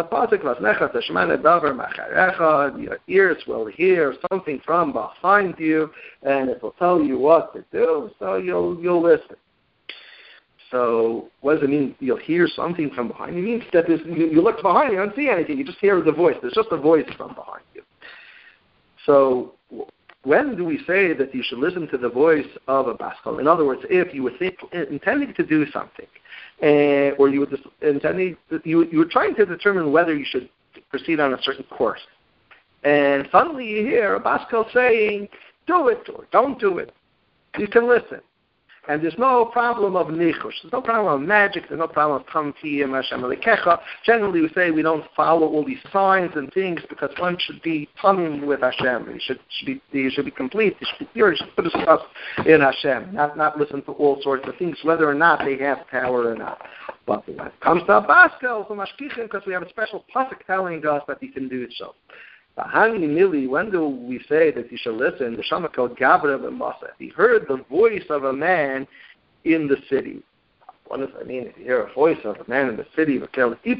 your ears will hear something from behind you, and it will tell you what to do, so you'll listen. So, what does it mean? You'll hear something from behind you. It means that you look behind you, you don't see anything. You just hear the voice. There's just a voice from behind you. So, when do we say that you should listen to the voice of a baskel? In other words, if you were intending to do something, or you were you were trying to determine whether you should proceed on a certain course, and suddenly you hear a baskel saying, "Do it" or "Don't do it," you can listen. And there's no problem of nichush. There's no problem of magic. There's no problem of tamtiyim Hashem Elokecha. Generally, we say we don't follow all these signs and things because one should be tamim with Hashem. He should be complete. He should be pure. He should put his trust in Hashem. Not listen to all sorts of things, whether or not they have power or not. But when it comes to a baskel, from Ashkichin, because we have a special pasuk telling us that he can do it so. When do we say that you should listen? The Shama called Gabra b'Masa. He heard the voice of a man in the city. What does that mean? If you hear a voice of a man in the city, and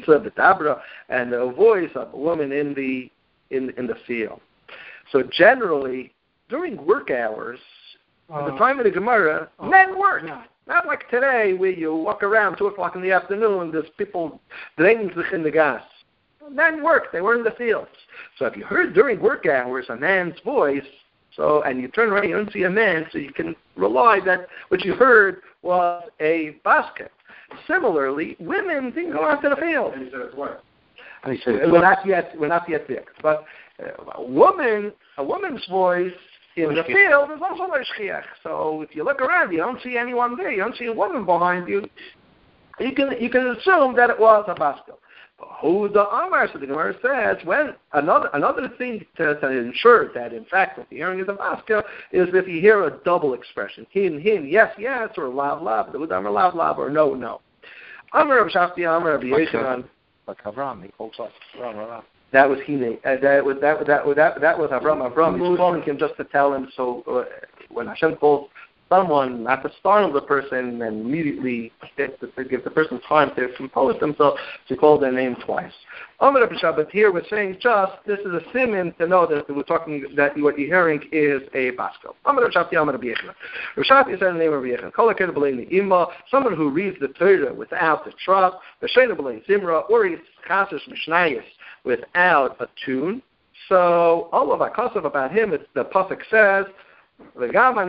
a voice of a woman in the field. So generally, during work hours, at the time of the Gemara, men work. Not like today, where you walk around 2:00 in the afternoon and there's people draining sich in the gas. Men work. They were in the fields. So if you heard during work hours a man's voice, and you turn around, you don't see a man, so you can rely that what you heard was a basket. Similarly, women didn't go out to the field. And he said it's what? And he said, we're not yet there. But a woman's voice in the field is also a shchiach. So if you look around, you don't see anyone there. You don't see a woman behind you. You can assume that it was a basket. Who the Amar? So the Gemara says, when another thing to ensure that in fact what the hearing is a baskel is if you hear a double expression, hin, yes, or lav, the Amar lav, or no. Amar Rav Shafti, Amar Rav Yechanan. Like Avram, he calls us Avram. That was Hine. That was Avram. Avram. He's calling him just to tell him. So when Hashem calls someone, not to startle the person and immediately give the person time to compose themselves, to call their name twice. Amar Rabbi Shabbat here we're saying just this is a siman to know that we're talking that what you're hearing is a baskel. Amar Rabbi Shabbat, Amar Rabbi Yechon. Rabbi Shabbat is the name of Rabbi Yechon. Kol hakeder b'lein imma, someone who reads the Torah without the trust, v'sheina b'lein zimra, or reads chasus mishnayos without a tune. So all of our kasav about him, the pasuk says, I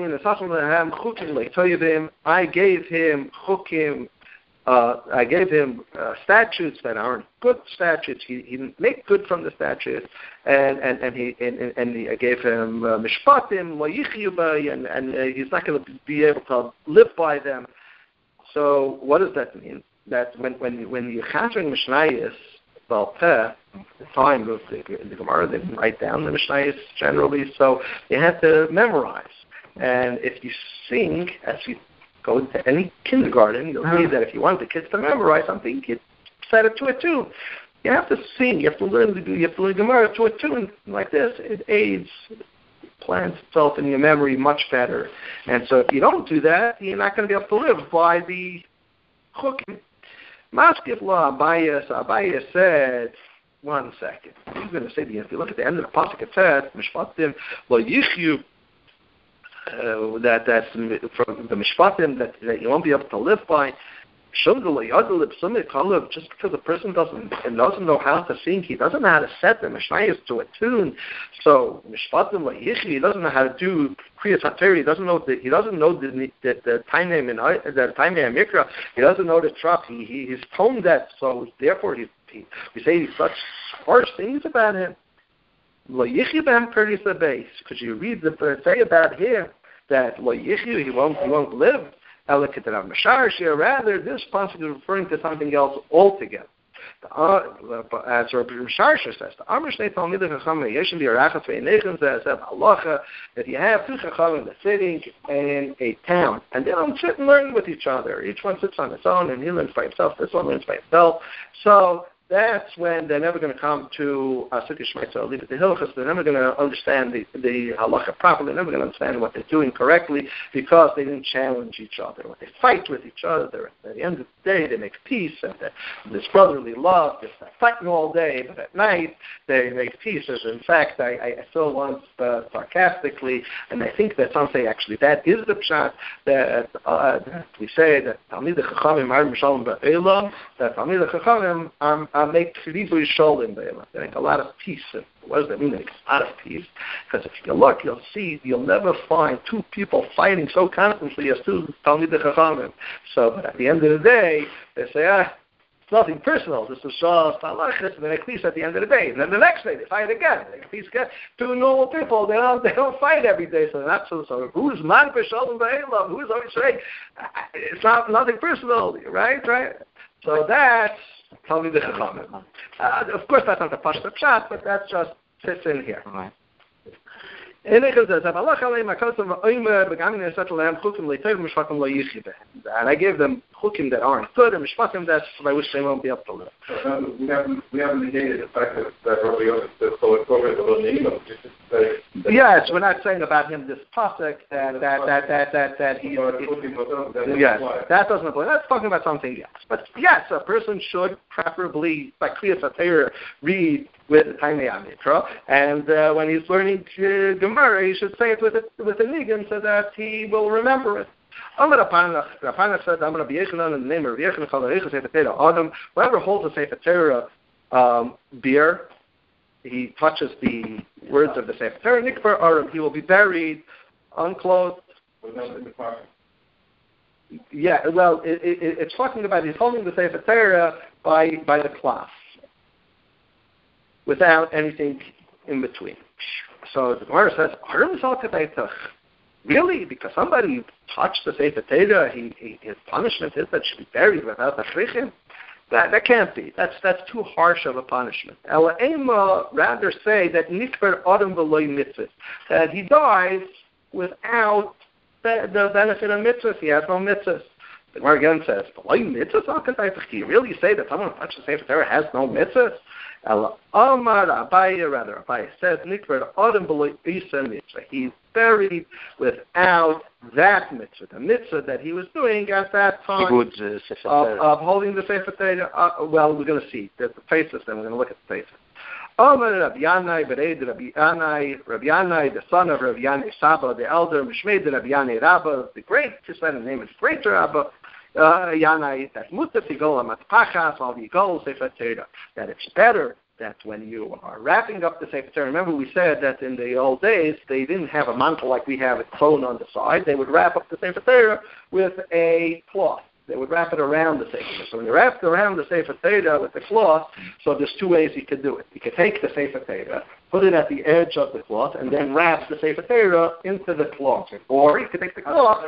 gave him chukim. I gave him statutes that aren't good statutes. He didn't make good from the statutes, and I gave him mishpatim and he's not going to be able to live by them. So what does that mean? That when you're chattering mishnayos Balpeh, the time of the Gemara, they write down the Mishnayos generally, so you have to memorize. And if you sing, as you go to any kindergarten, you'll see that if you want the kids to memorize something, you set it to a tune. You have to sing, you have to learn Gemara to a tune like this. It aids, plants itself in your memory much better. And so if you don't do that, you're not going to be able to live by the chukim. Maskif law, Abaye said, one second. He's going to say, if you look at the end of the pasuk, it says, Mishpatim lo yichyu, that's from the Mishpatim that you won't be able to live by. Just because a person doesn't know how to sing, he doesn't know how to set the Mishnayos to a tune. So Mishpatim lo yichyu, he doesn't know how to do Kriyas HaTorah. He doesn't know the time name in the time name Mikra. He doesn't know the trap. He's tone deaf. So therefore, we say such harsh things about him. Lo yichyu b'hem Kurdius Abeis. Because you read the say about him that lo yichyu, he won't live. Rather, this passage is referring to something else altogether. As Rabbi Sharsha says, that you have two chachamim sitting in a town, and they don't sit and learn with each other. Each one sits on its own, and he learns by himself. This one learns by himself. So that's when they're never going to come to Sukkah Shmeitzah or leave it to Hilchas. They're never going to understand the halacha properly. They're never going to understand what they're doing correctly because they didn't challenge each other. When they fight with each other, at the end of the day, they make peace. And this brotherly love, they're fighting all day, but at night, they make peace. As in fact, I saw once sarcastically, and I think that some say actually that is the pshat, that we say that Talmidei Chachamim are Mishalom Ba'elam, that Talmidei Chachamim make Ribuy Sholem Ba'elam. They make a lot of peace. And what does that mean? They make a lot of peace. Because if you look, you'll see, you'll never find two people fighting so constantly as two Talmidei Chachamim. So, but at the end of the day, they say, it's nothing personal. This is just halachas, and they make peace at the end of the day. And then the next day, they fight again. They make peace again. Two normal people, they don't fight every day. So that's so. Who's man b'shalom ba'elam? Who's always saying it's nothing personal, right? So that's Talmidei Chachamim. Of course, that's not the pashut pshat, but that just fits in here. Right. And I gave them chukim that aren't good and mishpatim that by which they won't be up to live. We haven't negated the fact that Rabbi Yonah says so appropriate about Neil. Yes, we're not saying about him this pasuk that he. Yes, that doesn't apply. That's talking about something else. But yes, a person should preferably by Kriyas HaTorah read with Taimei Amikra, and when he's learning Gemara, he should say it with a nigun so that he will remember it. Rapana said, "I'm going to be Yechanan in the name of Yechanan Chalareicha Sefer Torah Adam." Whoever holds a Sefer Torah beer, he touches the words of the Sefer Torah Nikbar Aram. He will be buried unclothed. Yeah, well, it's talking about he's holding the Sefer Torah by the cloth, without anything in between. So the Gemara says, Aram Zalkadaitach. Really? Because somebody touched the Sefer Torah, his punishment is that should be buried without a shrichim? That can't be. That's too harsh of a punishment. Ela Ema rather say that Nikbar Adam V'loi Mitzvah, that he dies without the benefit of mitzvahs. He has no mitzvahs. The Gemara again says, V'loi Mitzvahs? Do you really say that someone who touched the Sefer Torah has no mitzvahs? Amar Abaye says, Nikbar Adam V'loi Isa Mitzvah. He's buried without that mitzvah, the mitzvah that he was doing at that time of holding the Sefer Torah. Well, we're going to see. There's the faces, then we're going to look at the faces. Amar Rabbi Yanai, the son of Rabbi Yanai Saba, the elder, Mishmei de Rabbi Yanai Rabba, the great, his name is Great Rabba, Yanai, that Mutter Tigol Matpachas, all the Yigol Sefer Torah, that it's better that when you are wrapping up the Sefer Torah, remember we said that in the old days they didn't have a mantle like we have it sewn on the side. They would wrap up the Sefer Torah with a cloth. They would wrap it around the Sefer Torah. So when you wrap it around the Sefer Torah with the cloth, so there's two ways you could do it. You could take the Sefer Torah, put it at the edge of the cloth, and then wrap the Sefer Torah into the cloth. Or you could take the cloth.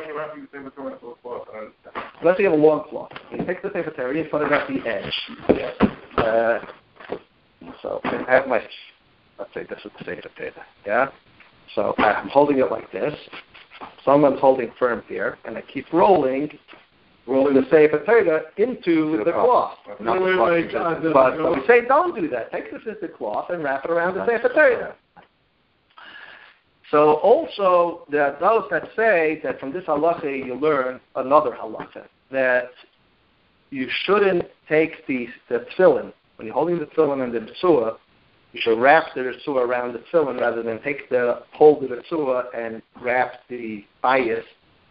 Let's say you have a long cloth. You take the Sefer Torah, you put it at the edge. So I have let's say this is the Sefer Torah, yeah? So I'm holding it like this. Someone's holding firm here, and I keep rolling the Sefer Torah into the cloth. But we say don't do that. Take this into the cloth and wrap it around the Sefer Torah. So also, there are those that say that from this halacha you learn another halacha, that you shouldn't take the tefillin. When you're holding the tefillin and the tzuah, you should wrap the tzuah around the tefillin rather than hold the tzuah and wrap the bias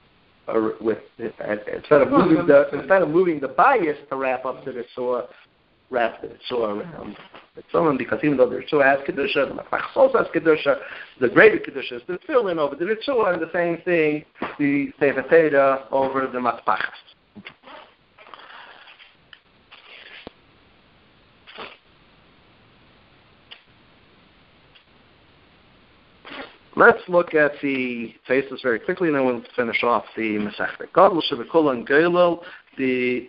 instead of moving the bias to wrap up to the tzuah, wrap the tzuah around the tefillin, because even though the tzuah has kedusha, the matpachas also has kedusha, the greater kedusha is the tefillin over the tzuah, and the same thing, the Sefer Torah over the matpachas. Let's look at the faces very quickly, and then we'll finish off the Masechta. Gadol Shebekol and Geilel, the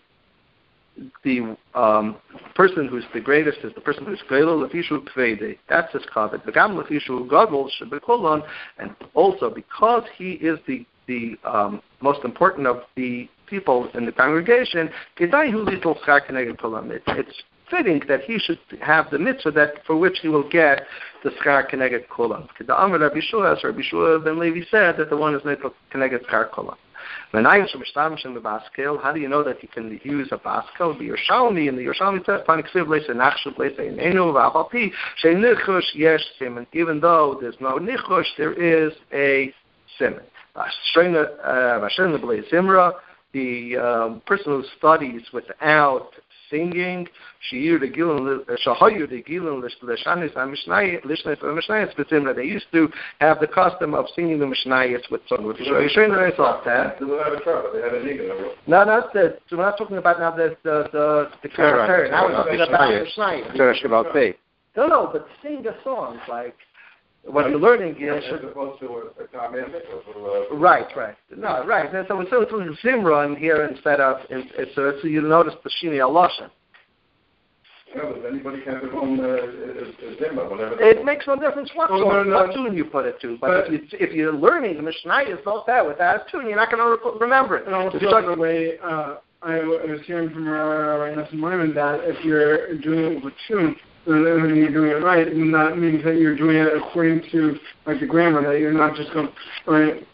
person who's the greatest is the person who's Geilel Lefishu Kveide. That's his kavod. V'gam Lefishu Gadol Shebekolon, and also because he is the most important of the people in the congregation, Kedai Hu Little Chak Neged Kolam. It's fitting that he should have the mitzvah that for which he will get the schar keneged kula. The Amar Rabbi Shua, so Rabbi Shua ben Levi said that the one is nitl keneged schar kula. How do you know that you can use a baskel? The Yerushalmi, and the Yerushalmi says, and even though there's no nichush, there is a siman. The person who studies without singing, they used to have the custom of singing the Mishnayos with song. No, not that. So we're not talking about now the commentary. Now we're talking about Mishnayos. No, but sing the songs like. What you're learning is right. No, right. So it's Zimra here instead of so you notice the Shini Alosha. Anybody can do Zimra. It makes no difference what tune you put it to. But if you're learning the Mishnah is not that without a tune, you're not going to remember it. And also, by the way, I was hearing from Rabbi Nassim Lyman that if you're doing it with tune, and you're doing it right, and that means that you're doing it according to like the grammar, that you're not just going right.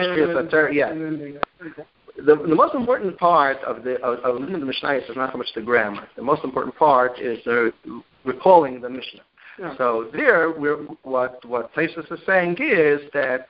The most important part of learning the Mishnah is not so much the grammar. The most important part is recalling the Mishnah. Yeah. So there, what Taisus is saying is that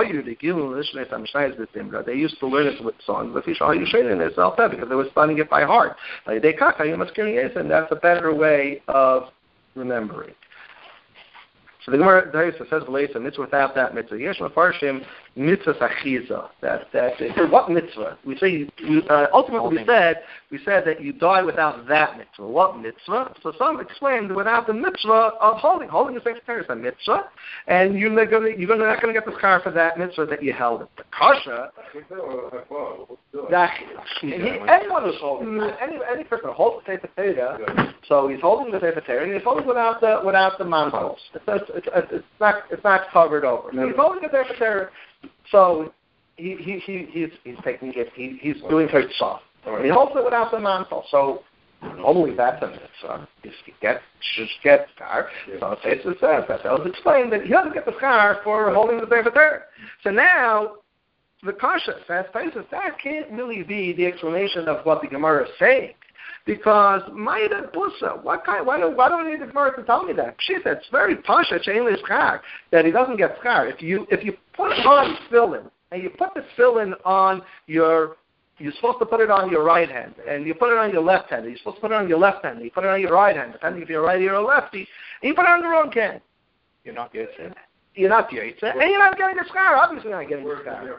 they used to learn it with songs, but because they were studying it by heart. And that's a better way of remembering. So the Gemara says mitzvah without that mitzvah. Yesh mafarshim mitzvah sachiza. That what mitzvah? We say ultimately we said that you die without that mitzvah. What mitzvah? So some explained without the mitzvah of holding the secretary is a mitzvah, and you're not going to get the schar for that mitzvah that you held it. The kasha. Anyone who's holding any person who holds the Sefer Torah, so he's holding the Sefer Torah, and he's holding without the mantos. It's not covered over. He's holding the Sefer Torah, so he's taking it. He's doing Hirtzah. He holds it without the mantle. So only that's a mitzvah. If you should get schar. So it says that was explained that he doesn't get the schar for holding the Sefer Torah. So now the kasha says that can't really be the explanation of what the Gemara is saying. Because Maida Busa, why do I need the Gemara to tell me that? She said it's very pasha chainless schar that he doesn't get schar. If you put on fill-in and you put the fill-in on you're supposed to put it on your right hand, and you put it on your left hand. You're supposed to put it on your left hand, and you put it on your right hand, depending if you're righty or lefty, and you put it on the wrong hand. You're not Yotzeh. You're not Yotzeh, and you're not getting the schar. Obviously, you're not getting the schar.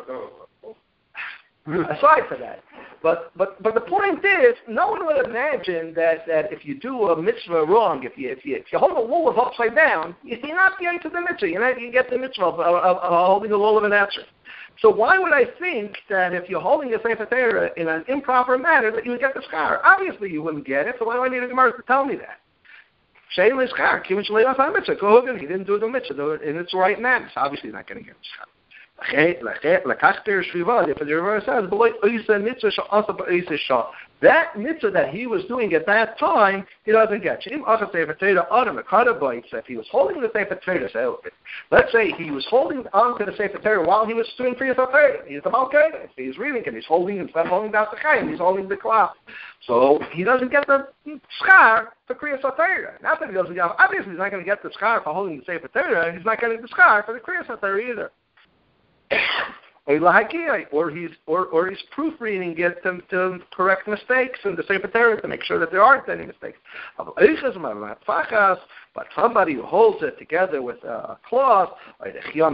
Aside from that, but the point is, no one would imagine that if you do a mitzvah wrong, if you hold a lulav upside down, you're not getting to the mitzvah. You get the mitzvah of holding a lulav and answer. So why would I think that if you're holding a Sefer Torah in an improper manner that you would get the schar? Obviously, you wouldn't get it. So why do I need a Gemara to tell me that? Shein l'schar, kivin shalei l'fam mitzvah. Go ahead, he didn't do the mitzvah in its right manner. So obviously, he's not going to get the schar. That mitzvah that he was doing at that time, he doesn't get. If he was holding the Sefer Torah, so let's say he was holding on to the Sefer Torah while he was doing Kriyas HaTorah. He's the Malkei. He's reading and he's holding, instead of holding down the Chaim, he's holding the cloth. So he doesn't get the schar for Kriyas HaTorah. Not that he doesn't get, obviously he's not going to get the schar for holding the Sefer Torah, he's not getting the schar for the Kriyas HaTorah either. Or he's proofreading it to correct mistakes in the Sefer Torah to make sure that there aren't any mistakes. But somebody who holds it together with a cloth, so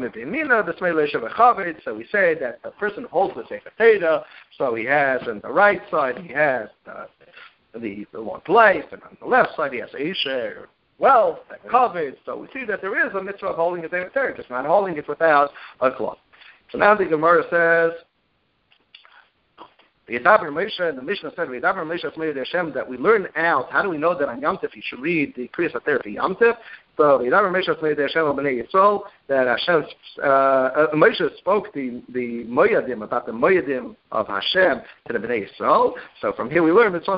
we say that the person who holds the Sefer Torah, so he has on the right side he has the long life, and on the left side he has Isha, wealth and covered. So we see that there is a mitzvah of holding the Sefer Torah, just not holding it without a cloth. So now the Gemara says, V'yadaber Moshe, and the Mishnah said, V'yadaber Moshe Tzmei Hashem, that we learn out, how do we know that on Yom Tov you should read the Kriyas HaTorah for Yom Tov? So V'yadaber Moshe Tzmei Hashem B'nei Yisrael, that Hashem, Moshe spoke the Moyadim, about the Moyadim of Hashem to the B'nei Yisrael. So from here we learn that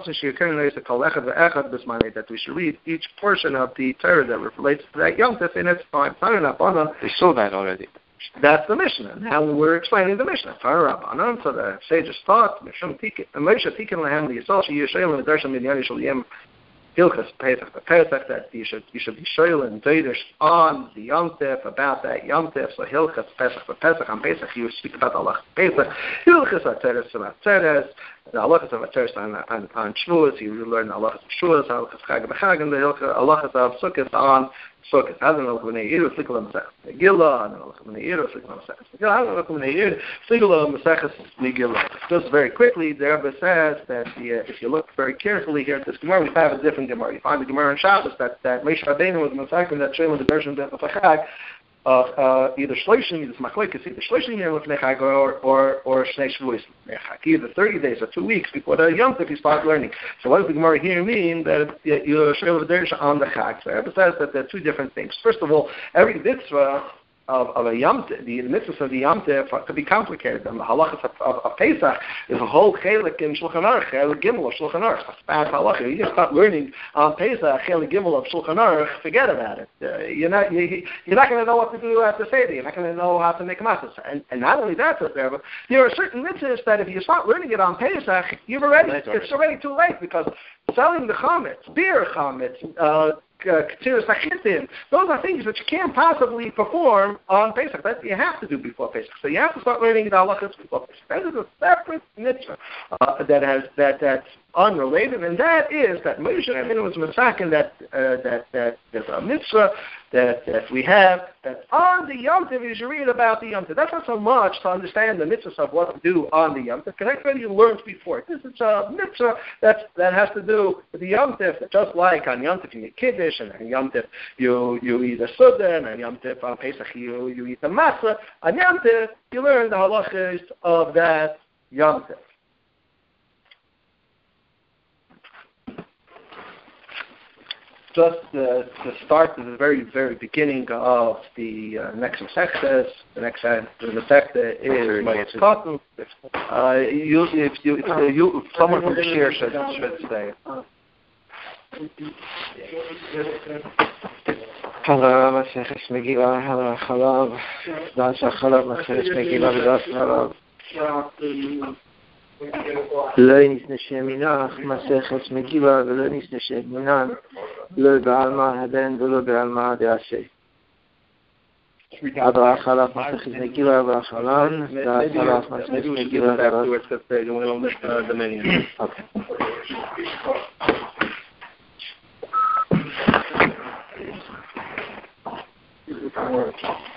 we should read each portion of the Torah that relates to that Yom Tov in its time. We saw that already. That's the Mishnah. Now we're explaining the Mishnah. So the sages thought, that you should be shoyl and doidish on the Yom Tov, about that Yom Tov. So Hilchas Pesach for Pesach, on Pesach you speak about Allah Pesach, Hilchas Atzeres about Atzeres, the Halachas of Atzeres on Shavuos, you learn the Halachas of Shavuos, Halachas Chag B'Chag, and the Halachas of Sukkot on Sukkot. I don't know when they eat or Sikul Masechus Megillah. I don't know when they eat or Sikul Masechus Megillah. I don't know when they eat Sikul Masechus Megillah. Just very quickly, the Rebbe says that if you look very carefully here at this Gemara, we have a different Gemara. You find the Gemara in Shabbos that Moshe Rabbeinu was Masechus that Shem the version of Chag. Either Shloshim, either Machlokes, either Shloshim here with Nechag or Shnei Shavuos Nechag. Either 30 days or 2 weeks before the Yom Tov you start learning. So what does the Gemara here mean that you're Shloshim Dersh on the Chag? So Rebbe says that there are two different things. First of all, every mitzvah of a Yom Tov, the mitzvahs of the Yom Tov could be complicated. And the halachas of Pesach is a whole chelik in Shulchan Aruch, chelik gimel of Shulchan Aruch. A fast halacha. You just start learning on Pesach, chelik gimel of Shulchan Aruch, forget about it. You're not going to know what to do after Seder. You're not going to know how to make matzahs. And not only that, there are certain mitzvahs that if you start learning it on Pesach, it's already too late, because selling the chametz, beer chametz, those are things that you can't possibly perform on Pesach. That you have to do before Pesach. So you have to start learning the halachas before Pesach. That is a separate mitzvah that's unrelated, and that is that Moshe Rabbeinu was masakin that there's a mitzvah that we have that on the Yom Tov you should read about the Yom Tov. That's not so much to understand the mitzvahs of what to do on the Yom Tov, because that's already you learned before. This is a mitzvah that has to do with the Yom Tov, just like on Yom Tov you eat Kiddush, and on Yom Tov you eat a Suda, and on Yom Tov on Pesach you eat a Matzah. On Yom Tov you learn the halachas of that Yom Tov. Just to start at the very, very beginning of the next Masechta. The next Masechta is Moedas Katan. If someone from the shir should say. Halav Maseches Megillah, Halav Chalav, Das Chalav Maseches Megillah, Das Chalav. לא נסנשם מנח, מסכת מגילה, ולא נסנשם מנן, לא בעלמא הבן ולא בעלמא דעשה. אברהם חלף מסכת מגילה, אברהם חלן, חלף מסכת מגילה. Okay.